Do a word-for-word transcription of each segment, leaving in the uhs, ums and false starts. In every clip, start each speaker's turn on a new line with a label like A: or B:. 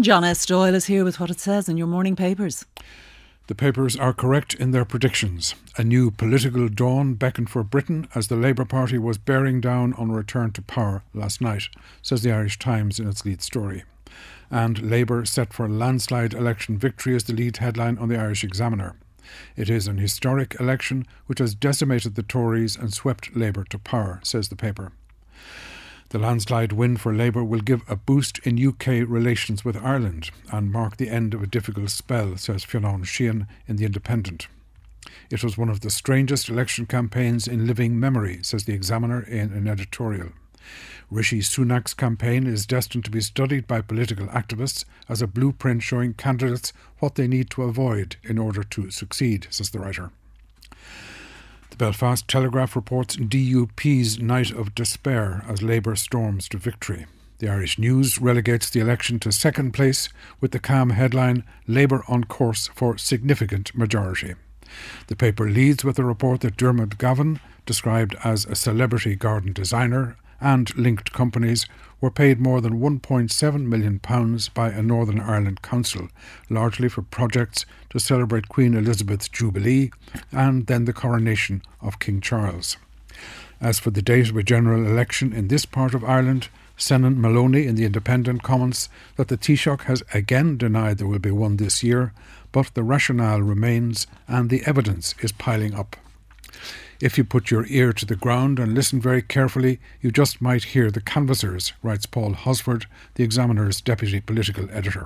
A: And John S. Doyle is here with what it says in your morning papers.
B: The papers are correct in their predictions. A new political dawn beckoned for Britain as the Labour Party was bearing down on return to power last night, says the Irish Times in its lead story. And Labour set for a landslide election victory is the lead headline on the Irish Examiner. It is an historic election which has decimated the Tories and swept Labour to power, says the paper. The landslide win for Labour will give a boost in U K relations with Ireland and mark the end of a difficult spell, says Fionn Sheehan in The Independent. It was one of the strangest election campaigns in living memory, says the Examiner in an editorial. Rishi Sunak's campaign is destined to be studied by political activists as a blueprint showing candidates what they need to avoid in order to succeed, says the writer. The Belfast Telegraph reports D U P's night of despair as Labour storms to victory. The Irish News relegates the election to second place with the calm headline, Labour on course for significant majority. The paper leads with a report that Dermot Gavin, described as a celebrity garden designer, and linked companies were paid more than one point seven million pounds by a Northern Ireland council, largely for projects to celebrate Queen Elizabeth's Jubilee and then the coronation of King Charles. As for the date of a general election in this part of Ireland, Senan Maloney in The Independent comments that the Taoiseach has again denied there will be one this year, but the rationale remains and the evidence is piling up. If you put your ear to the ground and listen very carefully, you just might hear the canvassers, writes Paul Hosford, the Examiner's deputy political editor.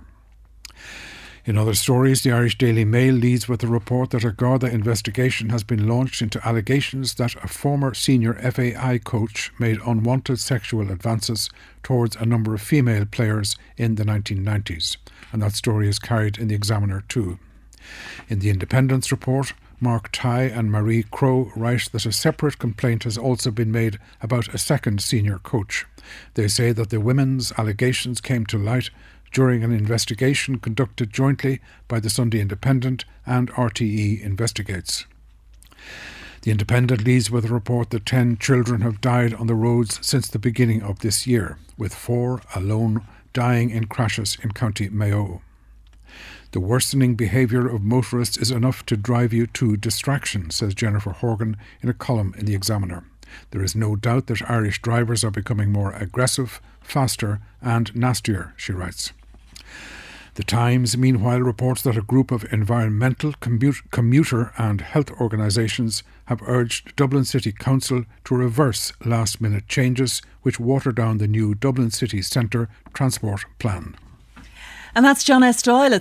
B: In other stories, the Irish Daily Mail leads with the report that a Garda investigation has been launched into allegations that a former senior F A I coach made unwanted sexual advances towards a number of female players in the nineteen nineties. And that story is carried in the Examiner too. In the Independent's report, Mark Tye and Marie Crowe write that a separate complaint has also been made about a second senior coach. They say that the women's allegations came to light during an investigation conducted jointly by the Sunday Independent and R T E Investigates. The Independent leads with a report that ten children have died on the roads since the beginning of this year, with four alone dying in crashes in County Mayo. The worsening behaviour of motorists is enough to drive you to distraction, says Jennifer Horgan in a column in The Examiner. There is no doubt that Irish drivers are becoming more aggressive, faster and nastier, she writes. The Times, meanwhile, reports that a group of environmental, commute, commuter and health organisations have urged Dublin City Council to reverse last-minute changes which water down the new Dublin City Centre transport plan.
A: And that's John S. Doyle.